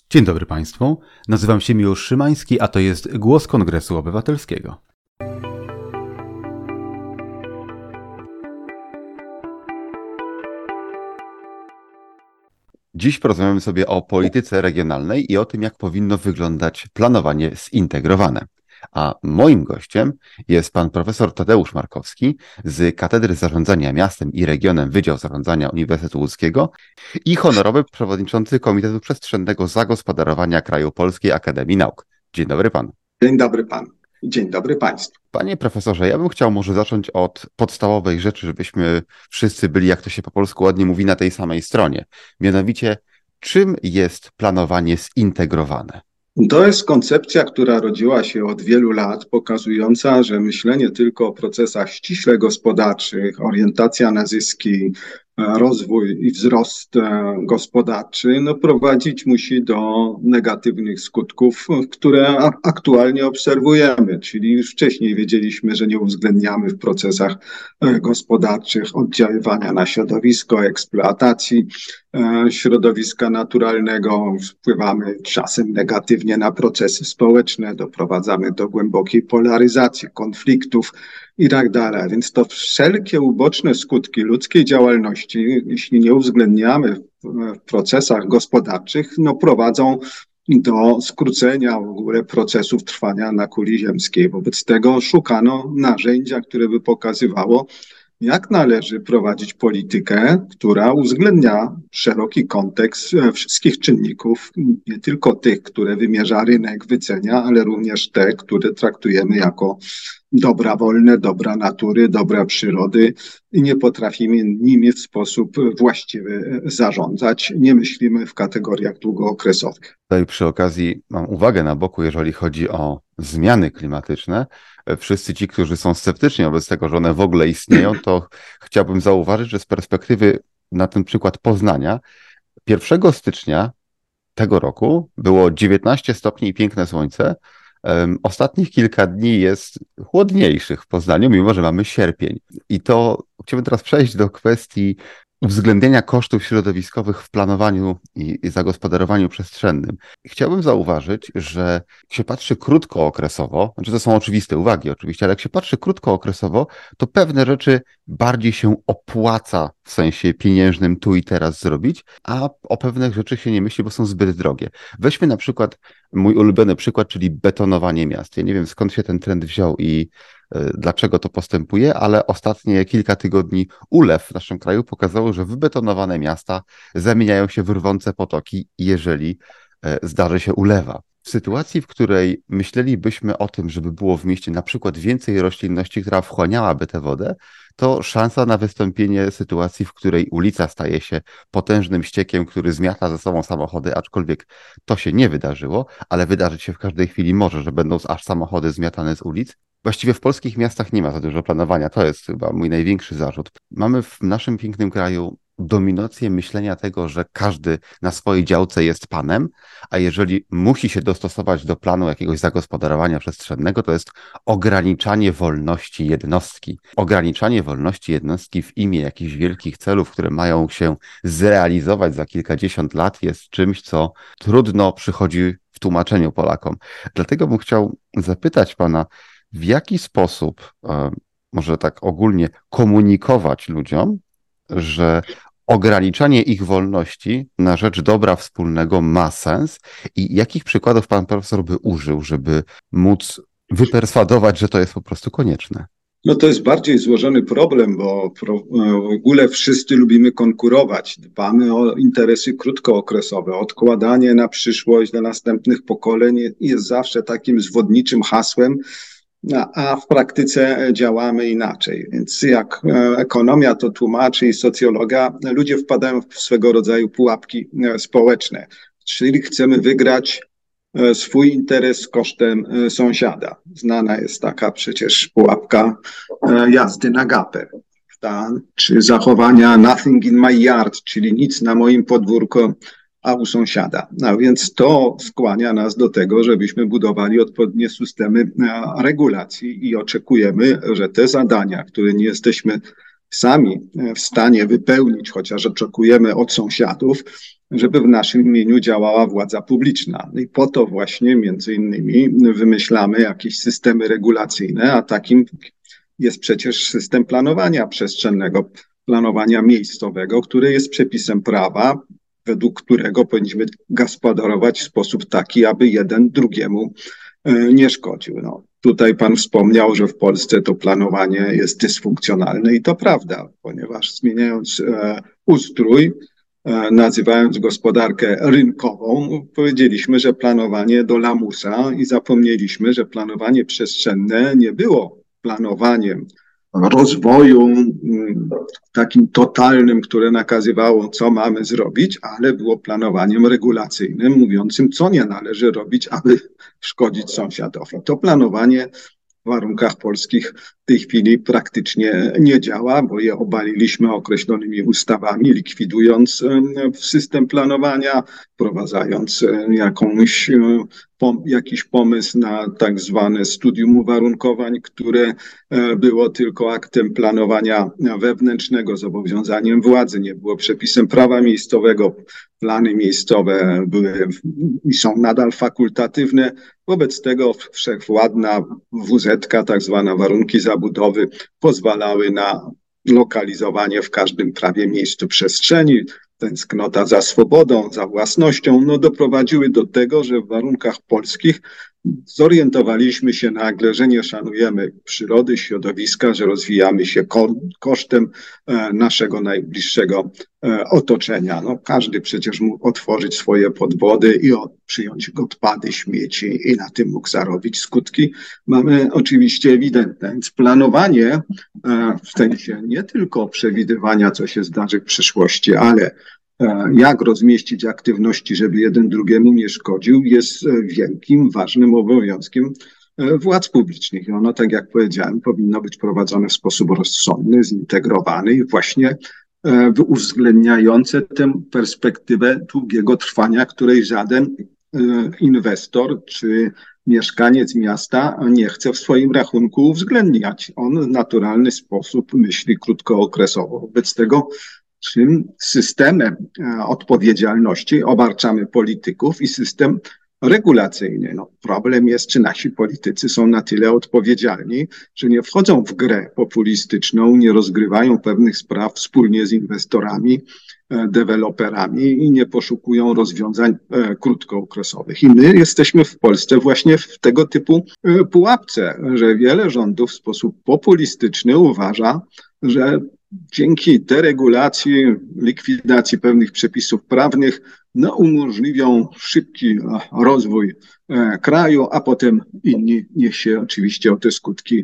Dzień dobry Państwu, nazywam się Miłosz Szymański, a to jest Głos Kongresu Obywatelskiego. Dziś porozmawiamy sobie o polityce regionalnej i o tym, jak powinno wyglądać planowanie zintegrowane. A moim gościem jest pan profesor Tadeusz Markowski z Katedry Zarządzania Miastem i Regionem Wydział Zarządzania Uniwersytetu Łódzkiego i honorowy przewodniczący Komitetu Przestrzennego Zagospodarowania Kraju Polskiej Akademii Nauk. Dzień dobry panu. Dzień dobry panu. Dzień dobry państwu. Panie profesorze, ja bym chciał może zacząć od podstawowej rzeczy, żebyśmy wszyscy byli, jak to się po polsku ładnie mówi, na tej samej stronie. Mianowicie, czym jest planowanie zintegrowane? To jest koncepcja, która rodziła się od wielu lat, pokazująca, że myślenie tylko o procesach ściśle gospodarczych, orientacja na zyski, rozwój i wzrost gospodarczy, prowadzić musi do negatywnych skutków, które aktualnie obserwujemy. Czyli już wcześniej wiedzieliśmy, że nie uwzględniamy w procesach gospodarczych oddziaływania na środowisko, eksploatacji środowiska naturalnego, wpływamy czasem negatywnie na procesy społeczne, doprowadzamy do głębokiej polaryzacji, konfliktów i tak dalej. Więc to wszelkie uboczne skutki ludzkiej działalności, jeśli nie uwzględniamy w procesach gospodarczych, prowadzą do skrócenia w ogóle procesów trwania na kuli ziemskiej. Wobec tego szukano narzędzia, które by pokazywało, jak należy prowadzić politykę, która uwzględnia szeroki kontekst wszystkich czynników, nie tylko tych, które wymierza rynek, wycenia, ale również te, które traktujemy jako dobra wolne, dobra natury, dobra przyrody i nie potrafimy nimi w sposób właściwy zarządzać. Nie myślimy w kategoriach długookresowych. Tutaj przy okazji mam uwagę na boku, jeżeli chodzi o zmiany klimatyczne. Wszyscy ci, którzy są sceptyczni wobec tego, że one w ogóle istnieją, to chciałbym zauważyć, że z perspektywy na ten przykład Poznania 1 stycznia tego roku było 19 stopni i piękne słońce. Ostatnich kilka dni jest chłodniejszych w Poznaniu, mimo że mamy sierpień. I to chciałbym teraz przejść do kwestii uwzględnienia kosztów środowiskowych w planowaniu i zagospodarowaniu przestrzennym. Chciałbym zauważyć, że jak się patrzy krótkookresowo, znaczy to są oczywiste uwagi oczywiście, ale jak się patrzy krótkookresowo, to pewne rzeczy bardziej się opłaca w sensie pieniężnym tu i teraz zrobić, a o pewnych rzeczach się nie myśli, bo są zbyt drogie. Weźmy na przykład mój ulubiony przykład, czyli betonowanie miast. Ja nie wiem, skąd się ten trend wziął i dlaczego to postępuje, ale ostatnie kilka tygodni ulew w naszym kraju pokazało, że wybetonowane miasta zamieniają się w rwące potoki, jeżeli zdarzy się ulewa. W sytuacji, w której myślelibyśmy o tym, żeby było w mieście na przykład więcej roślinności, która wchłaniałaby tę wodę, to szansa na wystąpienie sytuacji, w której ulica staje się potężnym ściekiem, który zmiata ze sobą samochody, aczkolwiek to się nie wydarzyło, ale wydarzyć się w każdej chwili może, że będą aż samochody zmiatane z ulic. Właściwie w polskich miastach nie ma za dużo planowania, to jest chyba mój największy zarzut. Mamy w naszym pięknym kraju dominację myślenia tego, że każdy na swojej działce jest panem, a jeżeli musi się dostosować do planu jakiegoś zagospodarowania przestrzennego, to jest ograniczanie wolności jednostki. Ograniczanie wolności jednostki w imię jakichś wielkich celów, które mają się zrealizować za kilkadziesiąt lat, jest czymś, co trudno przychodzi w tłumaczeniu Polakom. Dlatego bym chciał zapytać pana, w jaki sposób, może tak ogólnie, komunikować ludziom, że ograniczanie ich wolności na rzecz dobra wspólnego ma sens i jakich przykładów pan profesor by użył, żeby móc wyperswadować, że to jest po prostu konieczne? To jest bardziej złożony problem, bo w ogóle wszyscy lubimy konkurować. Dbamy o interesy krótkookresowe. Odkładanie na przyszłość dla następnych pokoleń jest zawsze takim zwodniczym hasłem, a w praktyce działamy inaczej. Więc jak ekonomia to tłumaczy i socjologia, ludzie wpadają w swego rodzaju pułapki społeczne. Czyli chcemy wygrać swój interes kosztem sąsiada. Znana jest taka przecież pułapka jazdy na gapę. Czy zachowania nothing in my yard, czyli nic na moim podwórku, a u sąsiada. Więc to skłania nas do tego, żebyśmy budowali odpowiednie systemy regulacji i oczekujemy, że te zadania, które nie jesteśmy sami w stanie wypełnić, chociaż oczekujemy od sąsiadów, żeby w naszym imieniu działała władza publiczna. I po to właśnie między innymi wymyślamy jakieś systemy regulacyjne, a takim jest przecież system planowania przestrzennego, planowania miejscowego, który jest przepisem prawa, według którego powinniśmy gospodarować w sposób taki, aby jeden drugiemu nie szkodził. No, tutaj pan wspomniał, że w Polsce to planowanie jest dysfunkcjonalne i to prawda, ponieważ zmieniając ustrój, nazywając gospodarkę rynkową, powiedzieliśmy, że planowanie do lamusa i zapomnieliśmy, że planowanie przestrzenne nie było planowaniem rozwoju takim totalnym, które nakazywało, co mamy zrobić, ale było planowaniem regulacyjnym, mówiącym, co nie należy robić, aby szkodzić sąsiadowi. To planowanie w warunkach polskich w tej chwili praktycznie nie działa, bo je obaliliśmy określonymi ustawami, likwidując system planowania, wprowadzając jakiś pomysł na tak zwane studium uwarunkowań, które było tylko aktem planowania wewnętrznego, zobowiązaniem władzy, nie było przepisem prawa miejscowego. Plany miejscowe były i są nadal fakultatywne. Wobec tego wszechwładna WZ, tak zwana warunki zabudowy, pozwalały na lokalizowanie w każdym prawie miejscu przestrzeni. Tęsknota za swobodą, za własnością, no doprowadziły do tego, że w warunkach polskich zorientowaliśmy się nagle, że nie szanujemy przyrody, środowiska, że rozwijamy się kosztem naszego najbliższego otoczenia. No, każdy przecież mógł otworzyć swoje podwody i przyjąć odpady, śmieci i na tym mógł zarobić. Skutki mamy oczywiście ewidentne. Więc planowanie w sensie nie tylko przewidywania, co się zdarzy w przyszłości, ale jak rozmieścić aktywności, żeby jeden drugiemu nie szkodził, jest wielkim, ważnym obowiązkiem władz publicznych. I ono, tak jak powiedziałem, powinno być prowadzone w sposób rozsądny, zintegrowany i właśnie uwzględniające tę perspektywę długiego trwania, której żaden inwestor czy mieszkaniec miasta nie chce w swoim rachunku uwzględniać. On w naturalny sposób myśli krótkookresowo. Wobec tego czym systemem odpowiedzialności obarczamy polityków i system regulacyjny. No, problem jest, czy nasi politycy są na tyle odpowiedzialni, że nie wchodzą w grę populistyczną, nie rozgrywają pewnych spraw wspólnie z inwestorami, deweloperami i nie poszukują rozwiązań krótkookresowych. I my jesteśmy w Polsce właśnie w tego typu pułapce, że wiele rządów w sposób populistyczny uważa, że dzięki deregulacji, likwidacji pewnych przepisów prawnych, no, umożliwią szybki rozwój kraju, a potem inni niech się oczywiście o te skutki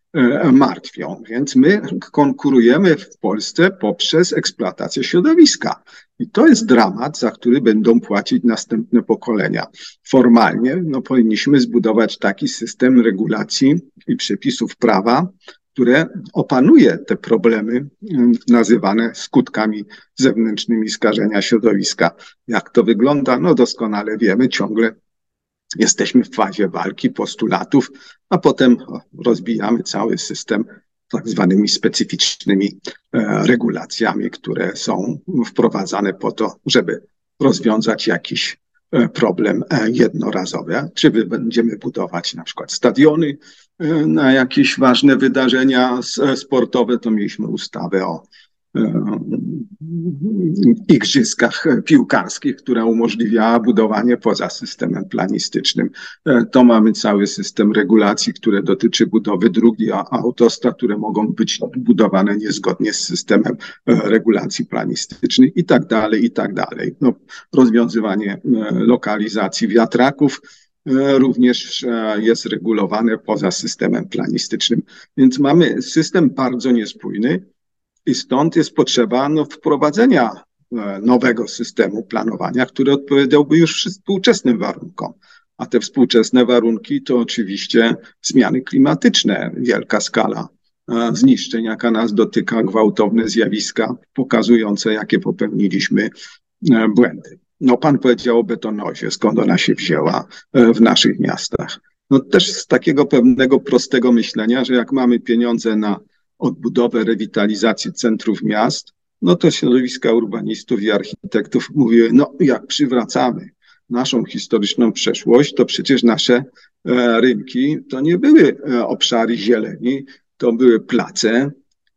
martwią. Więc my konkurujemy w Polsce poprzez eksploatację środowiska. I to jest dramat, za który będą płacić następne pokolenia. Formalnie no, powinniśmy zbudować taki system regulacji i przepisów prawa, które opanuje te problemy nazywane skutkami zewnętrznymi skażenia środowiska. Jak to wygląda? No doskonale wiemy, ciągle jesteśmy w fazie walki, postulatów, a potem rozbijamy cały system tak zwanymi specyficznymi regulacjami, które są wprowadzane po to, żeby rozwiązać jakiś problem jednorazowy. Czy będziemy budować na przykład stadiony na jakieś ważne wydarzenia sportowe, to mieliśmy ustawę o igrzyskach piłkarskich, która umożliwiała budowanie poza systemem planistycznym. To mamy cały system regulacji, które dotyczy budowy dróg i autostrad, które mogą być budowane niezgodnie z systemem regulacji planistycznych i tak dalej, i tak dalej. No, rozwiązywanie lokalizacji wiatraków również jest regulowane poza systemem planistycznym. Więc mamy system bardzo niespójny i stąd jest potrzeba wprowadzenia nowego systemu planowania, który odpowiadałby już współczesnym warunkom. A te współczesne warunki to oczywiście zmiany klimatyczne, wielka skala zniszczeń, jaka nas dotyka, gwałtowne zjawiska pokazujące, jakie popełniliśmy błędy. No, pan powiedział o betonozie, skąd ona się wzięła w naszych miastach. No też z takiego pewnego prostego myślenia, że jak mamy pieniądze na odbudowę, rewitalizację centrów miast, no to środowiska urbanistów i architektów mówiły, no jak przywracamy naszą historyczną przeszłość, to przecież nasze rynki to nie były obszary zieleni, to były place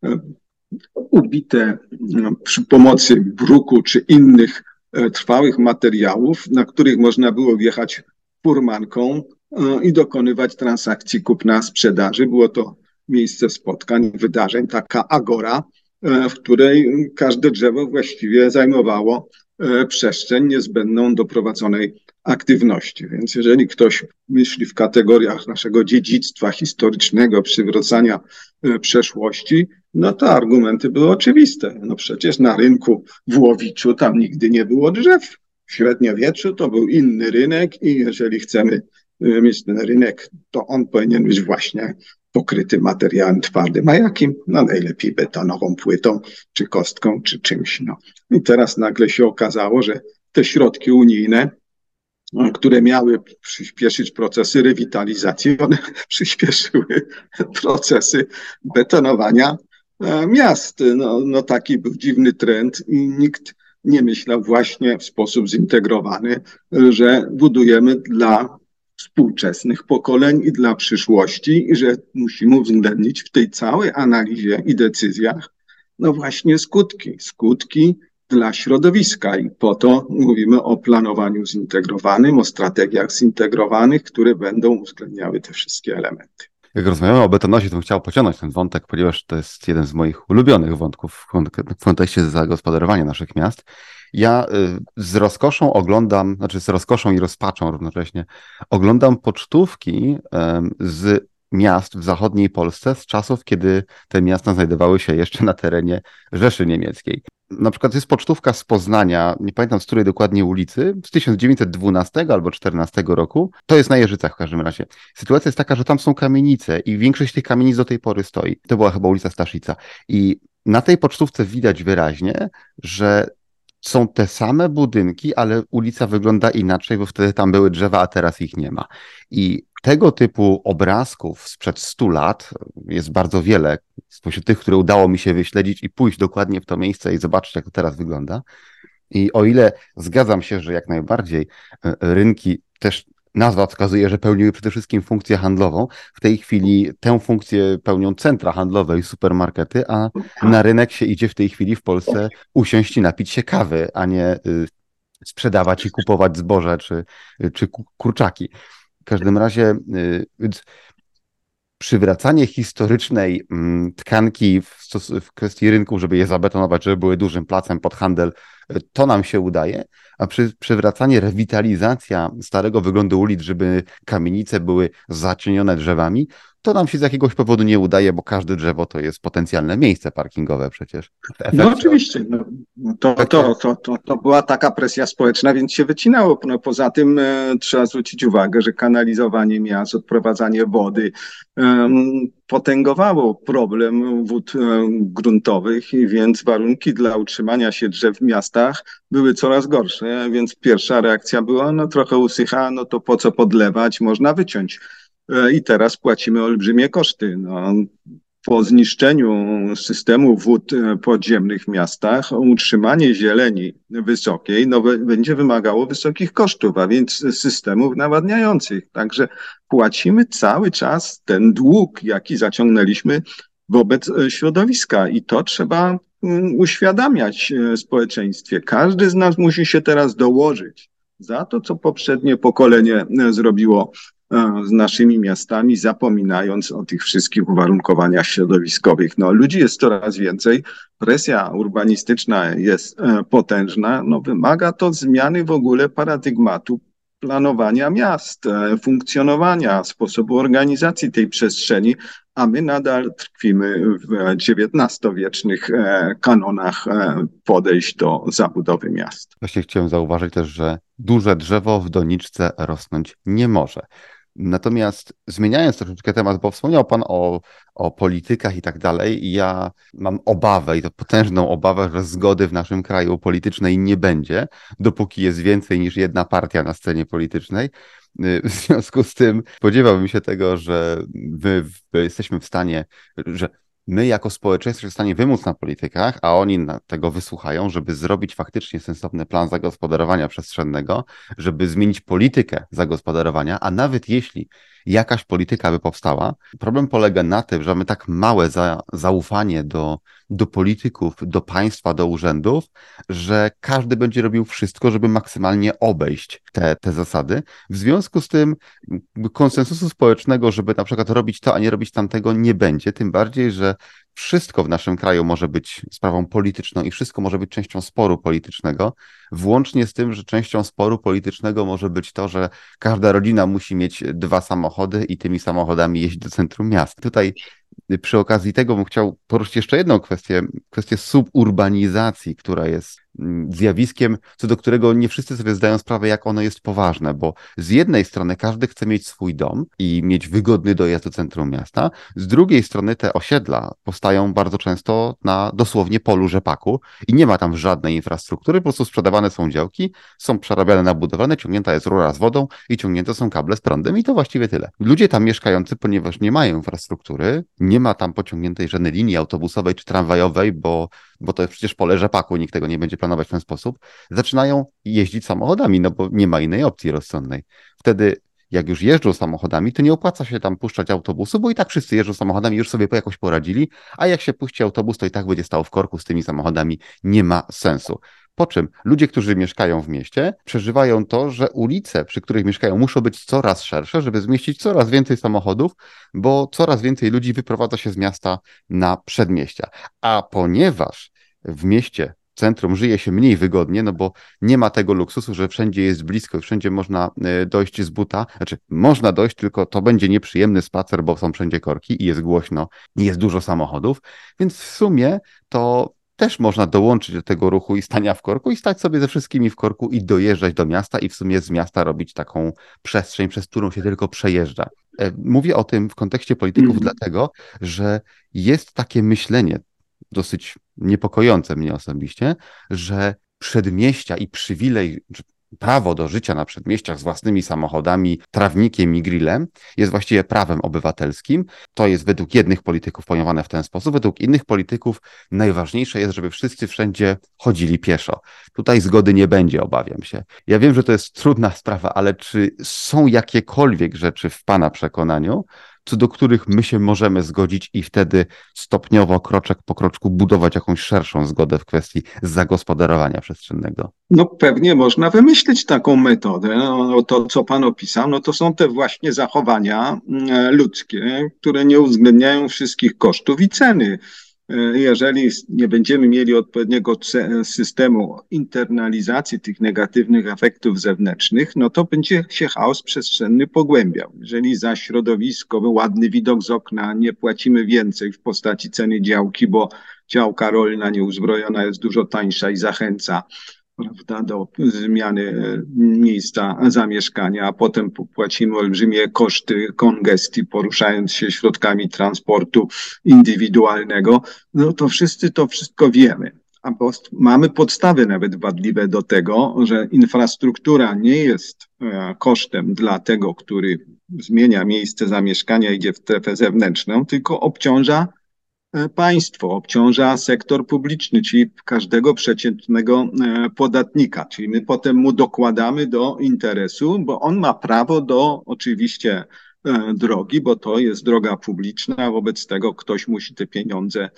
ubite przy pomocy bruku czy innych trwałych materiałów, na których można było wjechać furmanką i dokonywać transakcji kupna-sprzedaży. Było to miejsce spotkań, wydarzeń, taka agora, w której każde drzewo właściwie zajmowało przestrzeń niezbędną do prowadzonej aktywności. Więc jeżeli ktoś myśli w kategoriach naszego dziedzictwa historycznego, przywracania przeszłości, no to argumenty były oczywiste. No przecież na rynku w Łowiczu tam nigdy nie było drzew. W średniowieczu to był inny rynek i jeżeli chcemy mieć ten rynek, to on powinien być właśnie pokryty materiałem twardym. A jakim? No najlepiej betonową płytą, czy kostką, czy czymś. No. I teraz nagle się okazało, że te środki unijne, które miały przyspieszyć procesy rewitalizacji, one przyspieszyły procesy betonowania miast. No taki był dziwny trend i nikt nie myślał właśnie w sposób zintegrowany, że budujemy dla współczesnych pokoleń i dla przyszłości i że musimy uwzględnić w tej całej analizie i decyzjach no właśnie skutki dla środowiska i po to mówimy o planowaniu zintegrowanym, o strategiach zintegrowanych, które będą uwzględniały te wszystkie elementy. Jak rozmawiamy o betonozie, to bym chciał pociągnąć ten wątek, ponieważ to jest jeden z moich ulubionych wątków w kontekście zagospodarowania naszych miast. Ja z rozkoszą oglądam, znaczy z rozkoszą i rozpaczą równocześnie, oglądam pocztówki z miast w zachodniej Polsce z czasów, kiedy te miasta znajdowały się jeszcze na terenie Rzeszy Niemieckiej. Na przykład jest pocztówka z Poznania, nie pamiętam z której dokładnie ulicy, z 1912 albo 14 roku. To jest na Jeżycach w każdym razie. Sytuacja jest taka, że tam są kamienice i większość tych kamienic do tej pory stoi. To była chyba ulica Staszica. I na tej pocztówce widać wyraźnie, że są te same budynki, ale ulica wygląda inaczej, bo wtedy tam były drzewa, a teraz ich nie ma. I tego typu obrazków sprzed 100 lat jest bardzo wiele, spośród tych, które udało mi się wyśledzić i pójść dokładnie w to miejsce i zobaczyć, jak to teraz wygląda. I o ile zgadzam się, że jak najbardziej rynki też nazwa wskazuje, że pełniły przede wszystkim funkcję handlową. W tej chwili tę funkcję pełnią centra handlowe i supermarkety, a na rynek się idzie w tej chwili w Polsce usiąść i napić się kawy, a nie sprzedawać i kupować zboże czy kurczaki. W każdym razie przywracanie historycznej tkanki w kwestii rynku, żeby je zabetonować, żeby były dużym placem pod handel, to nam się udaje, a przywracanie, rewitalizacja starego wyglądu ulic, żeby kamienice były zacienione drzewami, to nam się z jakiegoś powodu nie udaje, bo każde drzewo to jest potencjalne miejsce parkingowe przecież. No oczywiście, to była taka presja społeczna, więc się wycinało. No, poza tym trzeba zwrócić uwagę, że kanalizowanie miast, odprowadzanie wody potęgowało problem wód gruntowych, więc warunki dla utrzymania się drzew w miastach były coraz gorsze, więc pierwsza reakcja była, no trochę usycha, no to po co podlewać, można wyciąć. I teraz płacimy olbrzymie koszty. No, po zniszczeniu systemu wód podziemnych w miastach utrzymanie zieleni wysokiej będzie wymagało wysokich kosztów, a więc systemów nawadniających. Także płacimy cały czas ten dług, jaki zaciągnęliśmy wobec środowiska i to trzeba uświadamiać społeczeństwie. Każdy z nas musi się teraz dołożyć za to, co poprzednie pokolenie zrobiło z naszymi miastami, zapominając o tych wszystkich uwarunkowaniach środowiskowych. No, ludzi jest coraz więcej, presja urbanistyczna jest potężna, no, wymaga to zmiany w ogóle paradygmatu planowania miast, funkcjonowania, sposobu organizacji tej przestrzeni, a my nadal tkwimy w XIX-wiecznych kanonach podejść do zabudowy miast. Właśnie chciałem zauważyć też, że duże drzewo w doniczce rosnąć nie może. Natomiast zmieniając troszeczkę temat, bo wspomniał Pan o politykach i tak dalej, i ja mam obawę, i to potężną obawę, że zgody w naszym kraju politycznej nie będzie, dopóki jest więcej niż jedna partia na scenie politycznej. W związku z tym spodziewałbym się tego, że my jesteśmy w stanie, że my jako społeczeństwo jesteśmy w stanie wymóc na politykach, a oni tego wysłuchają, żeby zrobić faktycznie sensowny plan zagospodarowania przestrzennego, żeby zmienić politykę zagospodarowania, a nawet jeśli jakaś polityka by powstała, problem polega na tym, że mamy tak małe zaufanie do polityków, do państwa, do urzędów, że każdy będzie robił wszystko, żeby maksymalnie obejść te zasady. W związku z tym konsensusu społecznego, żeby na przykład robić to, a nie robić tamtego, nie będzie. Tym bardziej, że wszystko w naszym kraju może być sprawą polityczną i wszystko może być częścią sporu politycznego, włącznie z tym, że częścią sporu politycznego może być to, że każda rodzina musi mieć 2 samochody i tymi samochodami jeździć do centrum miasta. Tutaj przy okazji tego bym chciał poruszyć jeszcze jedną kwestię suburbanizacji, która jest zjawiskiem, co do którego nie wszyscy sobie zdają sprawę, jak ono jest poważne, bo z jednej strony każdy chce mieć swój dom i mieć wygodny dojazd do centrum miasta, z drugiej strony te osiedla powstają bardzo często na dosłownie polu rzepaku i nie ma tam żadnej infrastruktury, po prostu sprzedawane są działki, są przerabiane na budowlane, ciągnięta jest rura z wodą i ciągnięte są kable z prądem i to właściwie tyle. Ludzie tam mieszkający, ponieważ nie mają infrastruktury, nie ma tam pociągniętej żadnej linii autobusowej czy tramwajowej, bo to jest przecież pole rzepaku, nikt tego nie będzie planować w ten sposób, zaczynają jeździć samochodami, no bo nie ma innej opcji rozsądnej. Wtedy jak już jeżdżą samochodami, to nie opłaca się tam puszczać autobusu, bo i tak wszyscy jeżdżą samochodami, już sobie jakoś poradzili, a jak się puści autobus, to i tak będzie stał w korku z tymi samochodami, nie ma sensu. Po czym ludzie, którzy mieszkają w mieście, przeżywają to, że ulice, przy których mieszkają, muszą być coraz szersze, żeby zmieścić coraz więcej samochodów, bo coraz więcej ludzi wyprowadza się z miasta na przedmieścia. A ponieważ w mieście, centrum żyje się mniej wygodnie, no bo nie ma tego luksusu, że wszędzie jest blisko i wszędzie można dojść z buta. Znaczy, można dojść, tylko to będzie nieprzyjemny spacer, bo są wszędzie korki i jest głośno, i jest dużo samochodów, więc w sumie to też można dołączyć do tego ruchu i stania w korku i stać sobie ze wszystkimi w korku i dojeżdżać do miasta i w sumie z miasta robić taką przestrzeń, przez którą się tylko przejeżdża. Mówię o tym w kontekście polityków dlatego, że jest takie myślenie, dosyć niepokojące mnie osobiście, że przedmieścia i przywilej, prawo do życia na przedmieściach z własnymi samochodami, trawnikiem i grillem jest właściwie prawem obywatelskim. To jest według jednych polityków pojmowane w ten sposób, według innych polityków najważniejsze jest, żeby wszyscy wszędzie chodzili pieszo. Tutaj zgody nie będzie, obawiam się. Ja wiem, że to jest trudna sprawa, ale czy są jakiekolwiek rzeczy w Pana przekonaniu, co do których my się możemy zgodzić i wtedy stopniowo, kroczek po kroczku budować jakąś szerszą zgodę w kwestii zagospodarowania przestrzennego? No pewnie można wymyślić taką metodę. No, to, co pan opisał, no to są te właśnie zachowania ludzkie, które nie uwzględniają wszystkich kosztów i ceny. Jeżeli nie będziemy mieli odpowiedniego systemu internalizacji tych negatywnych efektów zewnętrznych, no to będzie się chaos przestrzenny pogłębiał. Jeżeli za środowisko, ładny widok z okna, nie płacimy więcej w postaci ceny działki, bo działka rolna nieuzbrojona jest dużo tańsza i zachęca, prawda, do zmiany miejsca zamieszkania, a potem płacimy olbrzymie koszty kongestii, poruszając się środkami transportu indywidualnego, no to wszyscy to wszystko wiemy. A mamy podstawy nawet wadliwe do tego, że infrastruktura nie jest kosztem dla tego, który zmienia miejsce zamieszkania, idzie w strefę zewnętrzną, tylko obciąża państwo, obciąża sektor publiczny, czyli każdego przeciętnego podatnika. Czyli my potem mu dokładamy do interesu, bo on ma prawo do oczywiście drogi, bo to jest droga publiczna, wobec tego ktoś musi te pieniądze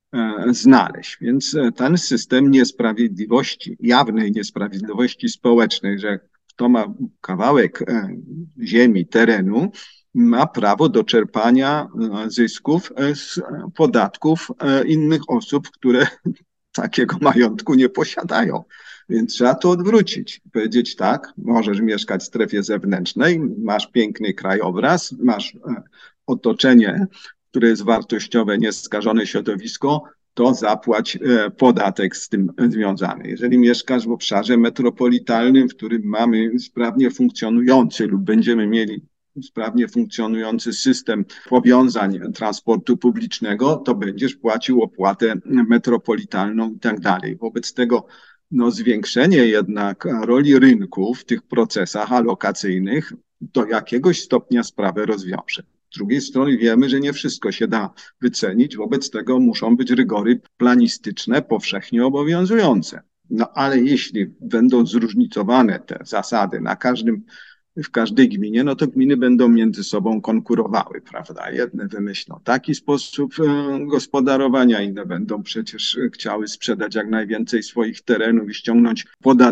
znaleźć. Więc ten system niesprawiedliwości, jawnej niesprawiedliwości społecznej, że kto ma kawałek ziemi, terenu, ma prawo do czerpania zysków z podatków innych osób, które takiego majątku nie posiadają. Więc trzeba to odwrócić. Powiedzieć tak, możesz mieszkać w strefie zewnętrznej, masz piękny krajobraz, masz otoczenie, które jest wartościowe, nieskażone środowisko, to zapłać podatek z tym związany. Jeżeli mieszkasz w obszarze metropolitalnym, w którym mamy sprawnie funkcjonujący lub będziemy mieli sprawnie funkcjonujący system powiązań transportu publicznego, to będziesz płacił opłatę metropolitalną i tak dalej. Wobec tego zwiększenie jednak roli rynku w tych procesach alokacyjnych do jakiegoś stopnia sprawę rozwiąże. Z drugiej strony wiemy, że nie wszystko się da wycenić, wobec tego muszą być rygory planistyczne, powszechnie obowiązujące. No ale jeśli będą zróżnicowane te zasady w każdej gminie, no to gminy będą między sobą konkurowały, prawda? Jedne wymyślą taki sposób gospodarowania, inne będą przecież chciały sprzedać jak najwięcej swoich terenów i ściągnąć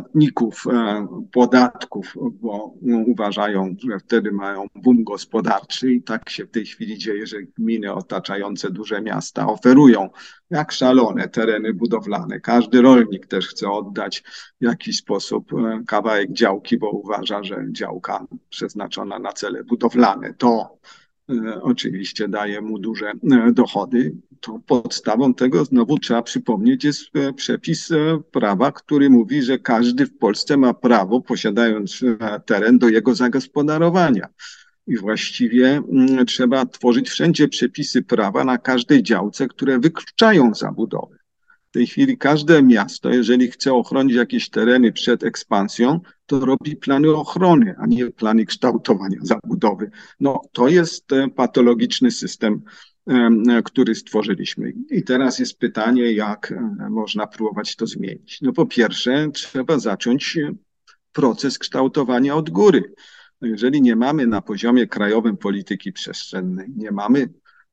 podatków, bo uważają, że wtedy mają boom gospodarczy i tak się w tej chwili dzieje, że gminy otaczające duże miasta oferują jak szalone tereny budowlane. Każdy rolnik też chce oddać w jakiś sposób kawałek działki, bo uważa, że działka przeznaczona na cele budowlane to oczywiście daje mu duże dochody. To podstawą tego znowu trzeba przypomnieć jest przepis prawa, który mówi, że każdy w Polsce ma prawo, posiadając teren, do jego zagospodarowania. I właściwie trzeba tworzyć wszędzie przepisy prawa na każdej działce, które wykluczają zabudowę. W tej chwili każde miasto, jeżeli chce ochronić jakieś tereny przed ekspansją, to robi plany ochrony, a nie plany kształtowania zabudowy. No, to jest patologiczny system, który stworzyliśmy. I teraz jest pytanie, jak można próbować to zmienić. No po pierwsze, trzeba zacząć proces kształtowania od góry. No jeżeli nie mamy na poziomie krajowym polityki przestrzennej, nie mamy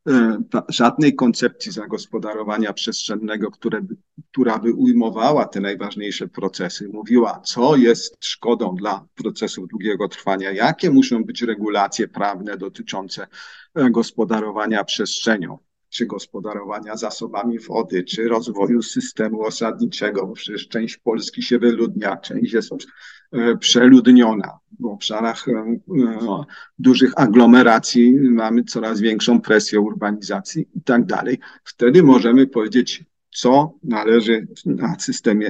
żadnej koncepcji zagospodarowania przestrzennego, która by ujmowała te najważniejsze procesy, mówiła, co jest szkodą dla procesów długiego trwania, jakie muszą być regulacje prawne dotyczące gospodarowania przestrzenią, czy gospodarowania zasobami wody, czy rozwoju systemu osadniczego, bo przecież część Polski się wyludnia, część jest przeludniona. W obszarach dużych aglomeracji mamy coraz większą presję urbanizacji i tak dalej. Wtedy możemy powiedzieć, co należy na systemie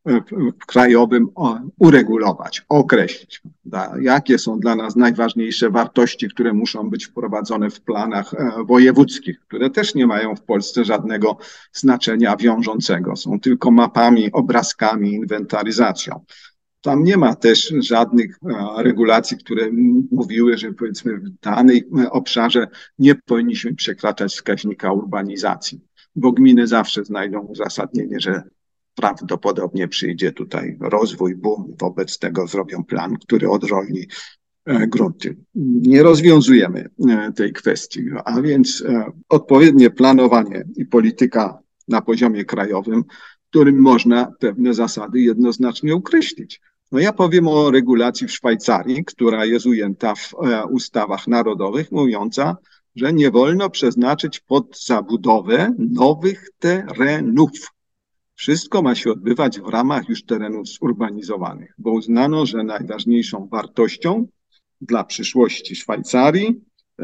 krajowym uregulować, określić, jakie są dla nas najważniejsze wartości, które muszą być wprowadzone w planach wojewódzkich, które też nie mają w Polsce żadnego znaczenia wiążącego, są tylko mapami, obrazkami, inwentaryzacją. Tam nie ma też żadnych regulacji, które mówiły, że powiedzmy w danym obszarze nie powinniśmy przekraczać wskaźnika urbanizacji, bo gminy zawsze znajdą uzasadnienie, że prawdopodobnie przyjdzie tutaj rozwój, boom, wobec tego zrobią plan, który odrolni grunty. Nie rozwiązujemy tej kwestii, a więc odpowiednie planowanie i polityka na poziomie krajowym, w którym można pewne zasady jednoznacznie określić. No ja powiem o regulacji w Szwajcarii, która jest ujęta w ustawach narodowych, mówiąca, że nie wolno przeznaczyć pod zabudowę nowych terenów. Wszystko ma się odbywać w ramach już terenów zurbanizowanych, bo uznano, że najważniejszą wartością dla przyszłości Szwajcarii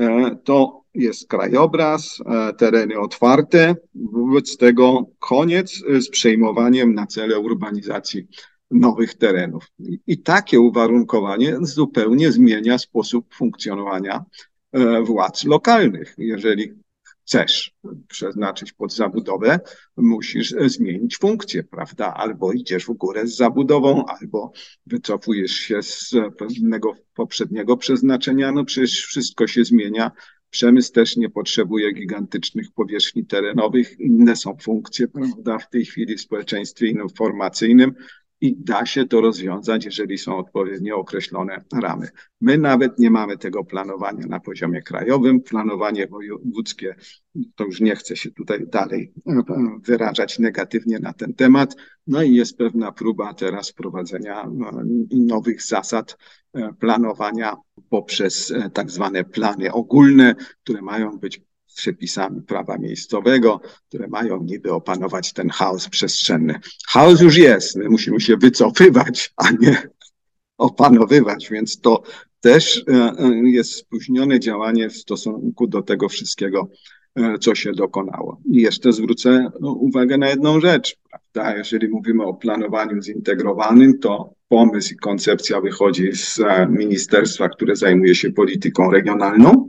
to jest krajobraz, tereny otwarte, wobec tego koniec z przejmowaniem na cele urbanizacji nowych terenów. I takie uwarunkowanie zupełnie zmienia sposób funkcjonowania władz lokalnych. Jeżeli chcesz przeznaczyć pod zabudowę, musisz zmienić funkcję, prawda? Albo idziesz w górę z zabudową, albo wycofujesz się z pewnego poprzedniego przeznaczenia. No przecież wszystko się zmienia. Przemysł też nie potrzebuje gigantycznych powierzchni terenowych. Inne są funkcje, prawda, w tej chwili w społeczeństwie informacyjnym. I da się to rozwiązać, jeżeli są odpowiednio określone ramy. My nawet nie mamy tego planowania na poziomie krajowym. Planowanie wojewódzkie, to już nie chcę się tutaj dalej wyrażać negatywnie na ten temat. No i jest pewna próba teraz wprowadzenia nowych zasad planowania poprzez tak zwane plany ogólne, które mają być przepisami prawa miejscowego, które mają niby opanować ten chaos przestrzenny. Chaos już jest, my musimy się wycofywać, a nie opanowywać, więc to też jest spóźnione działanie w stosunku do tego wszystkiego, co się dokonało. I jeszcze zwrócę uwagę na jedną rzecz, prawda? Jeżeli mówimy o planowaniu zintegrowanym, to pomysł i koncepcja wychodzi z ministerstwa, które zajmuje się polityką regionalną,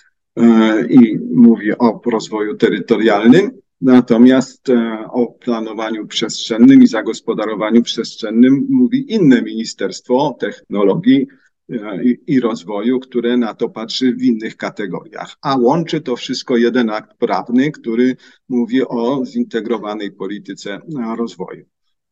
i mówi o rozwoju terytorialnym, natomiast o planowaniu przestrzennym i zagospodarowaniu przestrzennym mówi inne ministerstwo technologii i rozwoju, które na to patrzy w innych kategoriach. A łączy to wszystko jeden akt prawny, który mówi o zintegrowanej polityce rozwoju.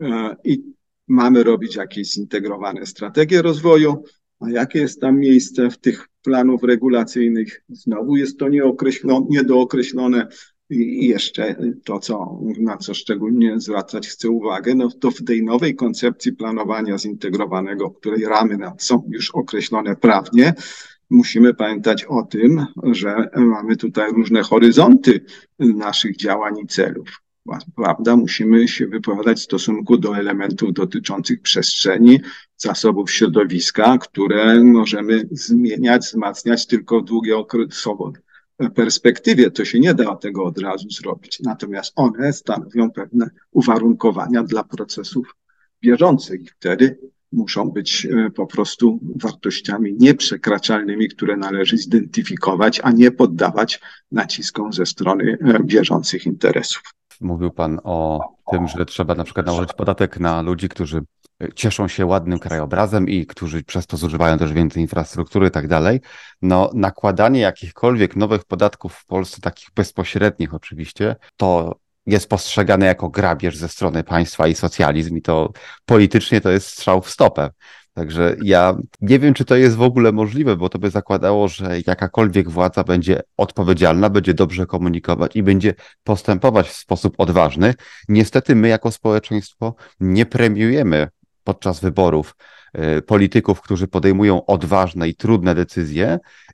I mamy robić jakieś zintegrowane strategie rozwoju, a jakie jest tam miejsce w tych planów regulacyjnych? Znowu jest to niedookreślone. I jeszcze to, na co szczególnie zwracać chcę uwagę, no to w tej nowej koncepcji planowania zintegrowanego, w której ramy są już określone prawnie, musimy pamiętać o tym, że mamy tutaj różne horyzonty naszych działań i celów. Prawda? Musimy się wypowiadać w stosunku do elementów dotyczących przestrzeni, zasobów środowiska, które możemy zmieniać, wzmacniać tylko w długookresowo perspektywie. To się nie da tego od razu zrobić. Natomiast one stanowią pewne uwarunkowania dla procesów bieżących. Wtedy muszą być po prostu wartościami nieprzekraczalnymi, które należy zidentyfikować, a nie poddawać naciskom ze strony bieżących interesów. Mówił Pan o tym, że trzeba na przykład nałożyć podatek na ludzi, którzy cieszą się ładnym krajobrazem i którzy przez to zużywają też więcej infrastruktury i tak dalej. No, nakładanie jakichkolwiek nowych podatków w Polsce, takich bezpośrednich oczywiście, to jest postrzegane jako grabież ze strony państwa i socjalizm i to politycznie to jest strzał w stopę. Także ja nie wiem, czy to jest w ogóle możliwe, bo to by zakładało, że jakakolwiek władza będzie odpowiedzialna, będzie dobrze komunikować i będzie postępować w sposób odważny. Niestety my jako społeczeństwo nie premiujemy podczas wyborów polityków, którzy podejmują odważne i trudne decyzje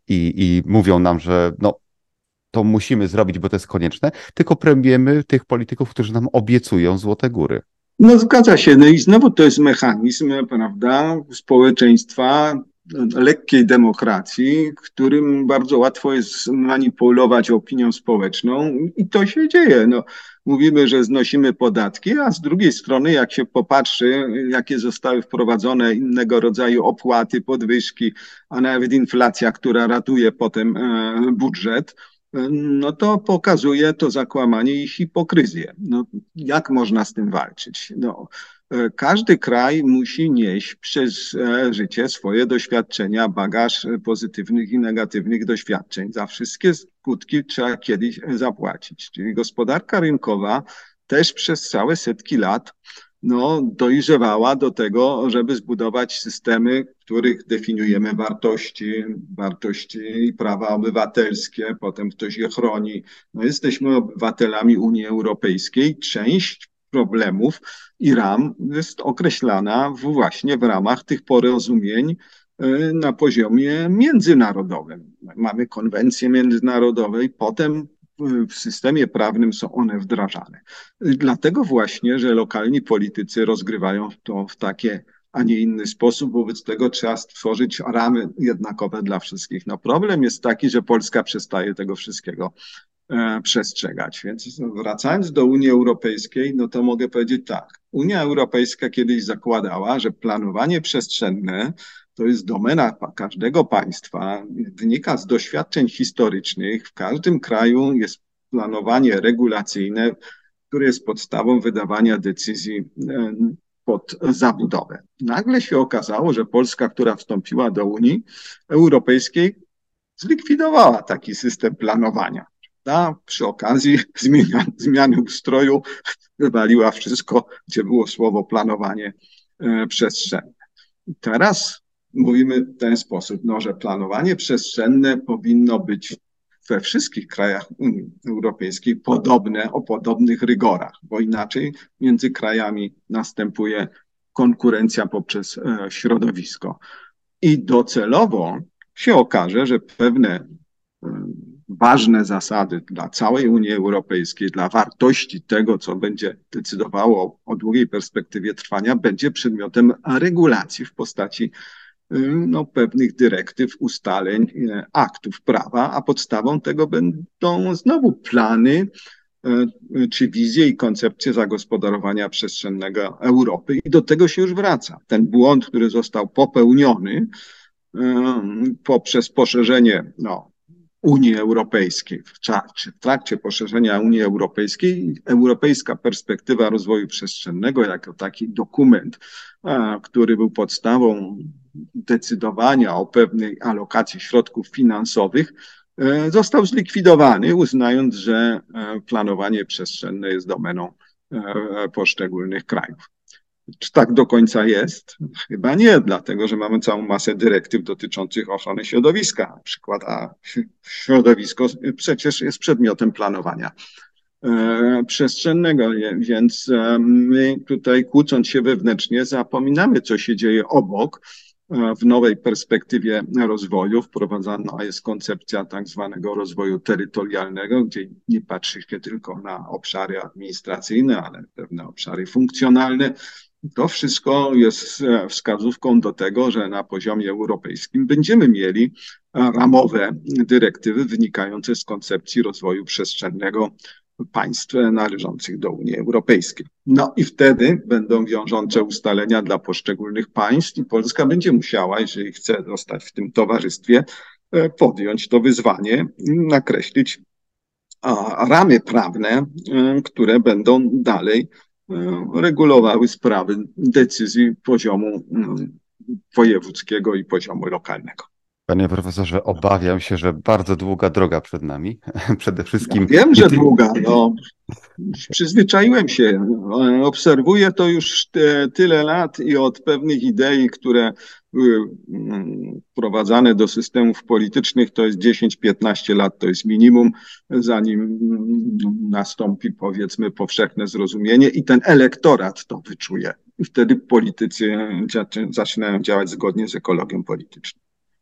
i mówią nam, że no, to musimy zrobić, bo to jest konieczne, tylko premiujemy tych polityków, którzy nam obiecują złote góry. No zgadza się. No i znowu to jest mechanizm, prawda, społeczeństwa, lekkiej demokracji, którym bardzo łatwo jest manipulować opinią społeczną i to się dzieje. No, mówimy, że znosimy podatki, a z drugiej strony, jak się popatrzy, jakie zostały wprowadzone innego rodzaju opłaty, podwyżki, a nawet inflacja, która ratuje potem budżet, no to pokazuje to zakłamanie i hipokryzję. No, jak można z tym walczyć? No, każdy kraj musi nieść przez życie swoje doświadczenia, bagaż pozytywnych i negatywnych doświadczeń. Za wszystkie skutki trzeba kiedyś zapłacić. Czyli gospodarka rynkowa też przez całe setki lat dojrzewała do tego, żeby zbudować systemy, w których definiujemy wartości i prawa obywatelskie, potem ktoś je chroni. No, jesteśmy obywatelami Unii Europejskiej. Część problemów i ram jest określana właśnie w ramach tych porozumień na poziomie międzynarodowym. Mamy konwencje międzynarodowe i potem w systemie prawnym są one wdrażane. Dlatego właśnie, że lokalni politycy rozgrywają to w takie, a nie inny sposób. Wobec tego trzeba stworzyć ramy jednakowe dla wszystkich. No problem jest taki, że Polska przestaje tego wszystkiego przestrzegać. Więc wracając do Unii Europejskiej, no to mogę powiedzieć tak. Unia Europejska kiedyś zakładała, że planowanie przestrzenne to jest domena każdego państwa, wynika z doświadczeń historycznych. W każdym kraju jest planowanie regulacyjne, które jest podstawą wydawania decyzji pod zabudowę. Nagle się okazało, że Polska, która wstąpiła do Unii Europejskiej, zlikwidowała taki system planowania. Przy okazji zmiany ustroju wywaliła wszystko, gdzie było słowo planowanie przestrzenne. Teraz mówimy w ten sposób, że planowanie przestrzenne powinno być we wszystkich krajach Unii Europejskiej podobne, o podobnych rygorach, bo inaczej między krajami następuje konkurencja poprzez środowisko. I docelowo się okaże, że pewne ważne zasady dla całej Unii Europejskiej, dla wartości tego, co będzie decydowało o długiej perspektywie trwania, będzie przedmiotem regulacji w postaci pewnych dyrektyw, ustaleń, aktów prawa, a podstawą tego będą znowu plany czy wizje i koncepcje zagospodarowania przestrzennego Europy. I do tego się już wraca. Ten błąd, który został popełniony poprzez poszerzenie Unii Europejskiej, czy w trakcie poszerzenia Unii Europejskiej, europejska perspektywa rozwoju przestrzennego jako taki dokument, który był podstawą decydowania o pewnej alokacji środków finansowych, został zlikwidowany, uznając, że planowanie przestrzenne jest domeną poszczególnych krajów. Czy tak do końca jest? Chyba nie, dlatego że mamy całą masę dyrektyw dotyczących ochrony środowiska, na przykład, a środowisko przecież jest przedmiotem planowania przestrzennego, więc my tutaj, kłócąc się wewnętrznie, zapominamy, co się dzieje obok. W nowej perspektywie rozwoju wprowadzana jest koncepcja tak zwanego rozwoju terytorialnego, gdzie nie patrzy się tylko na obszary administracyjne, ale pewne obszary funkcjonalne. To wszystko jest wskazówką do tego, że na poziomie europejskim będziemy mieli ramowe dyrektywy wynikające z koncepcji rozwoju przestrzennego państw należących do Unii Europejskiej. No i wtedy będą wiążące ustalenia dla poszczególnych państw i Polska będzie musiała, jeżeli chce zostać w tym towarzystwie, podjąć to wyzwanie, nakreślić ramy prawne, które będą dalej regulowały sprawy decyzji poziomu wojewódzkiego i poziomu lokalnego. Panie profesorze, obawiam się, że bardzo długa droga przed nami. Przede wszystkim. Ja wiem, że długa. No, przyzwyczaiłem się. Obserwuję to już tyle lat i od pewnych idei, które były wprowadzane do systemów politycznych, to jest 10-15 lat, to jest minimum, zanim nastąpi, powiedzmy, powszechne zrozumienie i ten elektorat to wyczuje. I wtedy politycy zaczynają działać zgodnie z ekologią polityczną.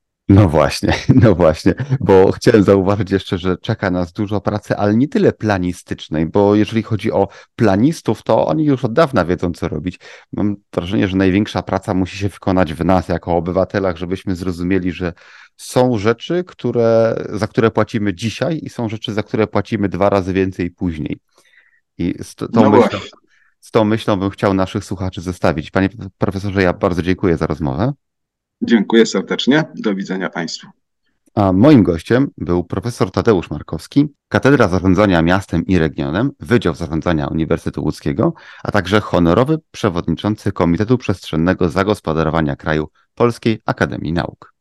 No właśnie, bo chciałem zauważyć jeszcze, że czeka nas dużo pracy, ale nie tyle planistycznej, bo jeżeli chodzi o planistów, to oni już od dawna wiedzą, co robić. Mam wrażenie, że największa praca musi się wykonać w nas, jako obywatelach, żebyśmy zrozumieli, że są rzeczy, za które płacimy dzisiaj i są rzeczy, za które płacimy 2 razy więcej później. I z tą myślą bym chciał naszych słuchaczy zostawić. Panie profesorze, ja bardzo dziękuję za rozmowę. Dziękuję serdecznie. Do widzenia Państwu. A moim gościem był profesor Tadeusz Markowski, Katedra Zarządzania Miastem i Regionem, Wydział Zarządzania Uniwersytetu Łódzkiego, a także honorowy przewodniczący Komitetu Przestrzennego Zagospodarowania Kraju Polskiej Akademii Nauk.